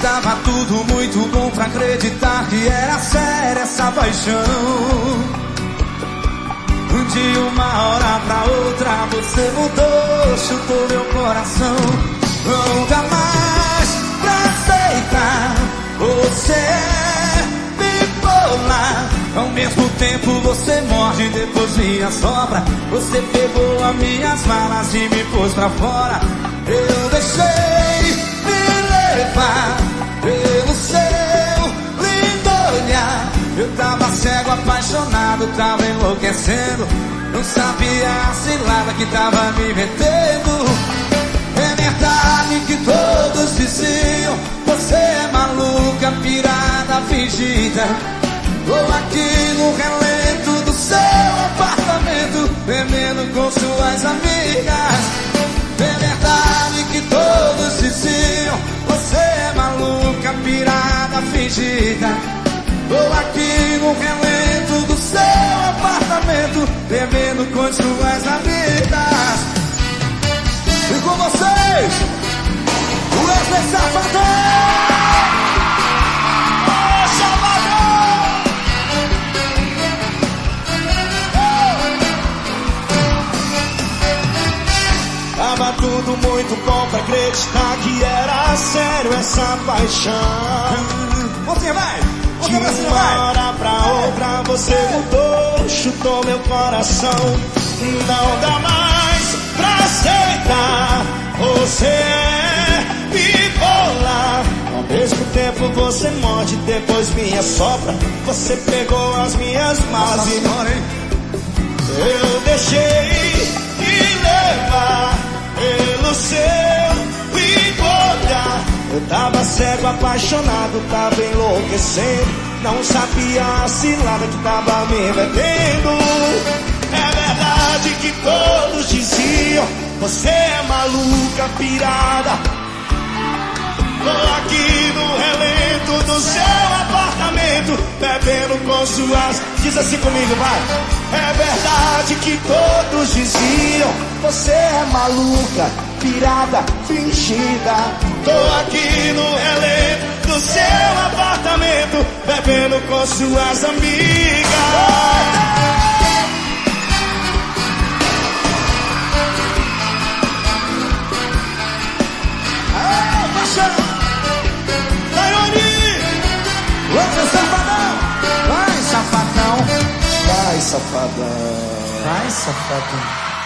Tava tudo muito bom pra acreditar que era séria essa paixão. De uma hora pra outra você mudou, chutou meu coração. Nunca mais pra aceitar, você é bipolar. Ao mesmo tempo você morde, depois me assopra. Você pegou as minhas malas e me pôs pra fora. Eu deixei me levar pelo seu lindo olhar. Eu tava cego, apaixonado, tava enlouquecendo. Não sabia a cilada que tava me metendo. É verdade que todos diziam: você é maluca, pirada, fingida. Tô aqui no relento do seu apartamento, bebendo com suas amigas. É verdade que todos diziam: você é maluca, pirada, fingida. Tô aqui no relento do seu apartamento, bebendo com suas amigas. E com vocês, o Wesley Safadão! Ô, Safadão! Tava tudo muito bom pra acreditar que era sério essa paixão. Você vai! De uma hora pra outra você mudou, chutou meu coração. Não dá mais pra aceitar, você é bipolar. Ao mesmo tempo você morde, depois me assopra. Você pegou as minhas malas e eu deixei me levar pelo seu olhar. Eu tava cego, apaixonado, tava enlouquecendo. Não sabia a cilada que tava me metendo. É verdade que todos diziam: você é maluca, pirada. Tô aqui no relento do seu apartamento, bebendo com suas... Diz assim comigo, vai. É verdade que todos diziam: você é maluca, pirada, fingida. Tô aqui no relento do seu apartamento, bebendo com suas amigas. Aê, paixão! Taione! Vamos, safadão! Vai, safadão! Vai, safadão! Vai, safadão!